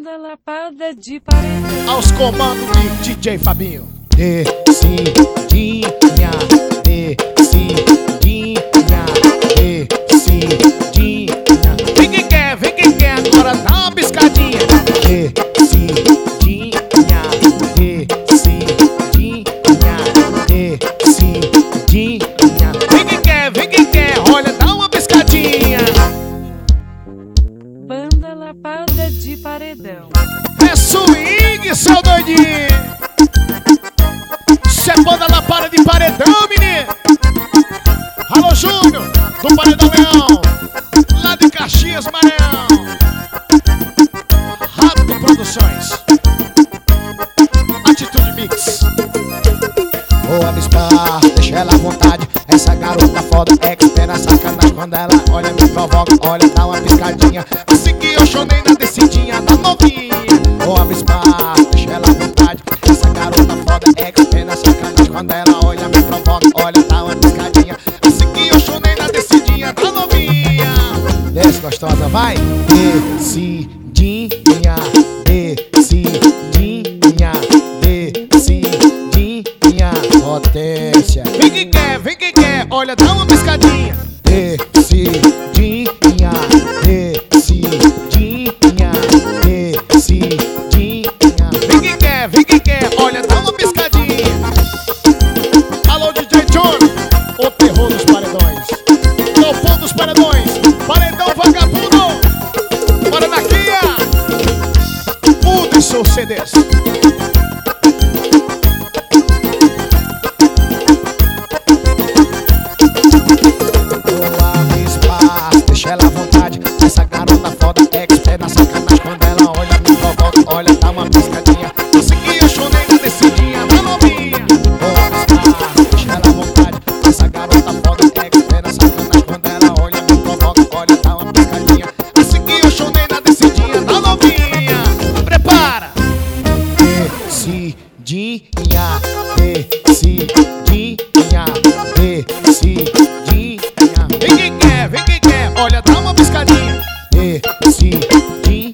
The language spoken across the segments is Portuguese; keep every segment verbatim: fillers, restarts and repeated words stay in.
Banda Lapada de Paredão. Aos comandos de D J Fabinho. Descidinha, descidinha, descidinha. Vem quem quer, vem quem quer, agora dá uma piscadinha. Descidinha, descidinha, descidinha. Vem quem quer, vem quem quer, olha, dá uma piscadinha. Banda Lapada de Paredão. É swing, seu doidinho. Cê é banda Lapada de Paredão, menino. Alô, Júnior, do Paredão Leão, lá de Caxias, Maranhão. Rato Produções, Atitude Mix. Vou avispar, deixa ela à vontade. Essa garota foda é que espera sacanagem. Quando ela olha, me provoca, olha, dá uma piscadinha. Assim que eu chonei na descidinha da novinha. Vou avispar, deixa ela à vontade. Essa garota foda é que espera sacanagem. Quando ela olha, me provoca, olha, dá uma piscadinha. Assim que eu chonei na descidinha da novinha. Desce gostosa, vai. Descidinha, descidinha, descidinha. Potência. Vem quem quer, vem quem quer, olha, dá uma piscadinha. Descidinha, descidinha, descidinha. Vem quem quer, vem quem quer, olha, dá uma piscadinha. Alô, D J Johnny, o terror dos paredões, o pão dos paredões, paredão vagabundo. Bora daqui, mude seus C Ds. Deixa ela à vontade, essa garota foda é que espera sacanagem. Quando ela olha, me provoca, olha, dá uma piscadinha. Assim que eu chorei na descidinha da novinha. Vou avistar, deixa ela à vontade, essa garota foda é que espera sacanagem. Quando ela olha, me provoca, olha, dá uma piscadinha. Assim que eu chorei na descidinha da novinha. Prepara! Descidinha, descidinha, descidinha. Vem quem quer, vem quem quer, olha, dá uma piscadinha. Descidinha,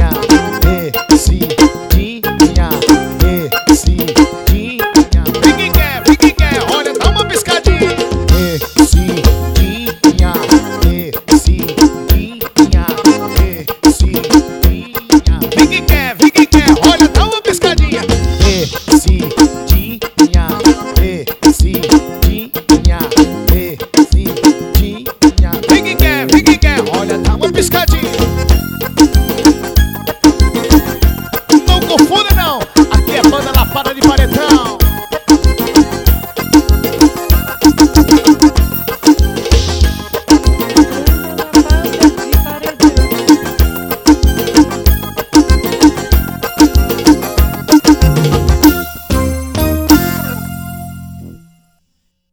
descidinha, descidinha. Vem quem quer, vem quem quer, olha, dá uma piscadinha. Descidinha, descidinha, descidinha. Vem quem quer.